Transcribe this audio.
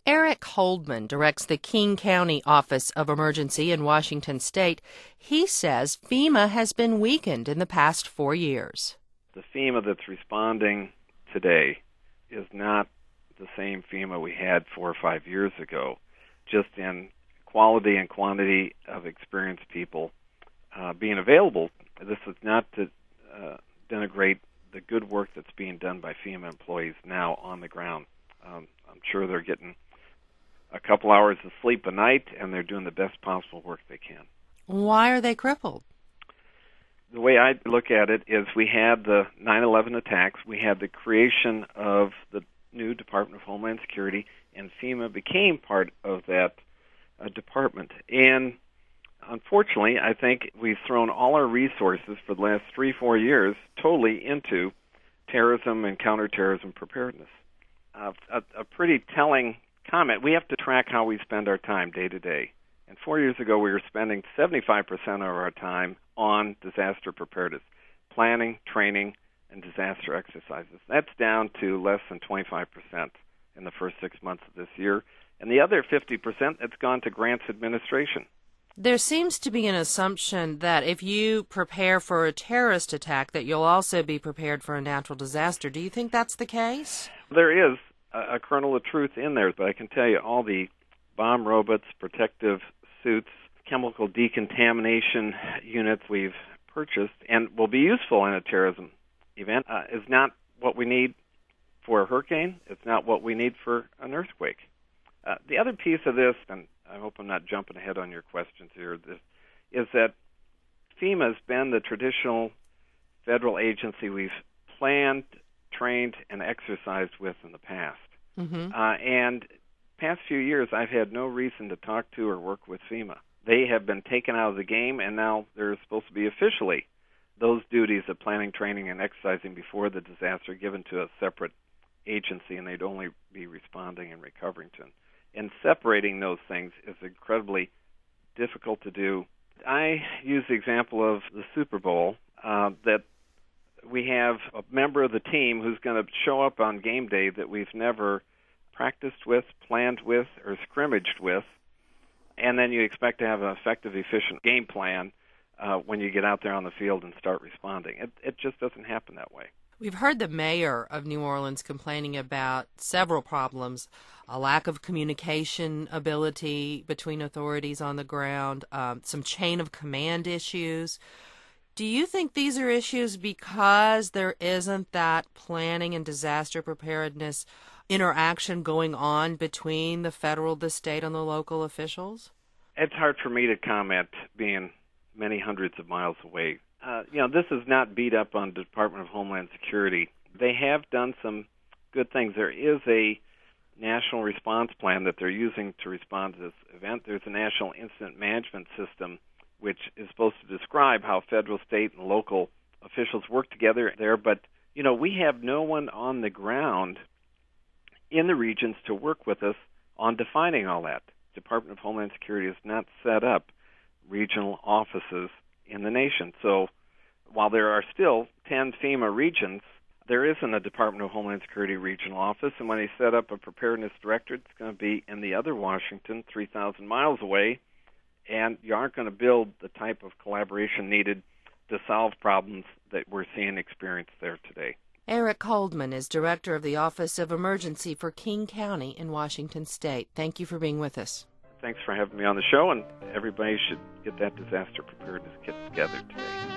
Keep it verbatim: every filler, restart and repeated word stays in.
Eric Holdman directs the King County Office of Emergency in Washington State. He says FEMA has been weakened in the past four years. The FEMA that's responding today is not the same FEMA we had four or five years ago, just in quality and quantity of experienced people uh, being available. This is not to uh, denigrate the good work that's being done by FEMA employees now on the ground. Um, I'm sure they're getting a couple hours of sleep a night, and they're doing the best possible work they can. Why are they crippled? The way I look at it is we had the nine eleven attacks, we had the creation of the new Department of Homeland Security, and FEMA became part of that uh, department. And unfortunately, I think we've thrown all our resources for the last three, four years totally into terrorism and counterterrorism preparedness. Uh, a, a pretty telling comment. We have to track how we spend our time day to day. And four years ago, we were spending seventy-five percent of our time on disaster preparedness, planning, training, and disaster exercises. That's down to less than twenty-five percent in the first six months of this year. And the other fifty percent, that's gone to grants administration. There seems to be an assumption that if you prepare for a terrorist attack, that you'll also be prepared for a natural disaster. Do you think that's the case? There is a, a kernel of truth in there, but I can tell you all the bomb robots, protective suits, chemical decontamination units we've purchased and will be useful in a terrorism event uh, is not what we need for a hurricane. It's not what we need for an earthquake. Uh, the other piece of this, and I hope I'm not jumping ahead on your questions here, this, is that FEMA has been the traditional federal agency we've planned, trained, and exercised with in the past. Mm-hmm. Uh, and past few years, I've had no reason to talk to or work with FEMA. They have been taken out of the game, and now they're supposed to be officially those duties of planning, training, and exercising before the disaster given to a separate agency, and they'd only be responding and recovering to them. And separating those things is incredibly difficult to do. I use the example of the Super Bowl, uh, that we have a member of the team who's going to show up on game day that we've never practiced with, planned with, or scrimmaged with, and then you expect to have an effective, efficient game plan uh, when you get out there on the field and start responding. It, it just doesn't happen that way. We've heard the mayor of New Orleans complaining about several problems, a lack of communication ability between authorities on the ground, um, some chain of command issues. Do you think these are issues because there isn't that planning and disaster preparedness interaction going on between the federal, the state, and the local officials? It's hard for me to comment being many hundreds of miles away. Uh, you know, this is not beat up on the Department of Homeland Security. They have done some good things. There is a national response plan that they're using to respond to this event. There's a national incident management system which is supposed to describe how federal, state, and local officials work together there. But, you know, we have no one on the ground in the regions to work with us on defining all that. The Department of Homeland Security has not set up regional offices in the nation. So while there are still ten FEMA regions, there isn't a Department of Homeland Security regional office, and when they set up a preparedness directorate, it's going to be in the other Washington, three thousand miles away, and you aren't going to build the type of collaboration needed to solve problems that we're seeing experienced there today. Eric Holdman is director of the Office of Emergency for King County in Washington State. Thank you for being with us. Thanks for having me on the show, and everybody should get that disaster preparedness kit together today.